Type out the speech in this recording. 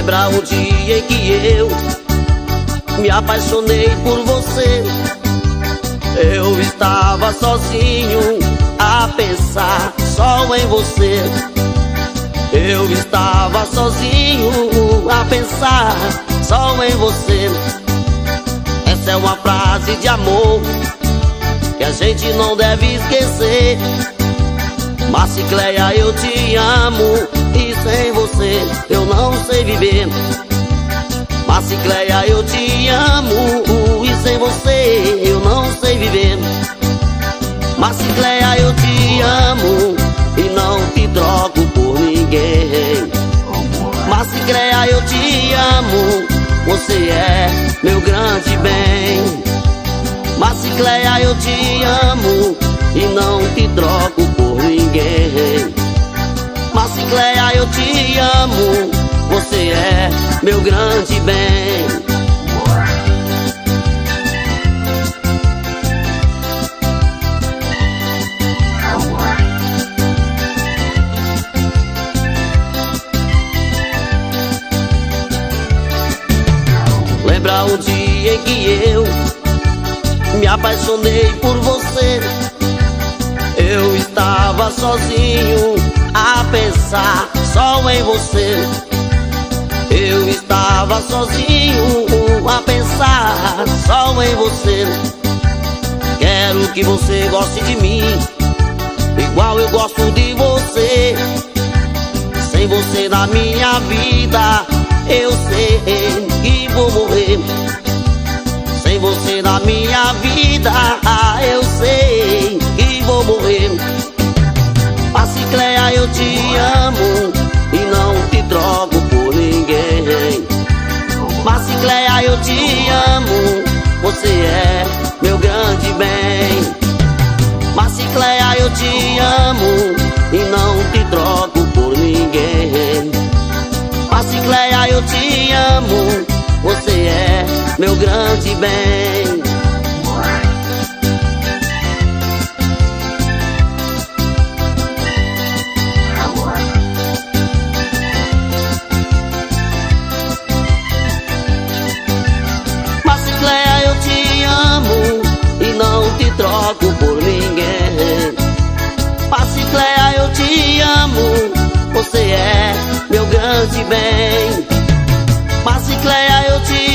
Lembra o dia em que eu me apaixonei por você? Eu estava sozinho a pensar só em você. Eu estava sozinho a pensar só em você. Essa é uma frase de amor que a gente não deve esquecer. Marcicleia, eu te amo e sem você eu não sei viver. Marcicleia, eu te amo e sem você eu não sei viver. Marcicleia, eu te amo e não te troco por ninguém. Marcicleia, eu te amo, você é meu grande bem. Marcicleia, eu te amo e não te troco por ninguém. Marcicleia, eu te amo, você é meu grande bem. Lembra o dia em que eu me apaixonei por você? Eu estava sozinho a pensar só em você. Eu estava sozinho a pensar só em você. Quero que você goste de mim igual eu gosto de você. Sem você na minha vida eu sei que vou morrer. Sem você na minha vida eu sei que vou morrer. Marcicleia, eu te amo e não te troco por ninguém. Marcicleia, eu te amo, você é meu grande bem. Marcicleia, eu te amo e não te troco por ninguém. Marcicleia, eu te amo, você é meu grande bem. Marcicleia, eu te amo e não te troco por ninguém. Marcicleia, eu te amo, você é meu grande bem. Marcicleia, eu te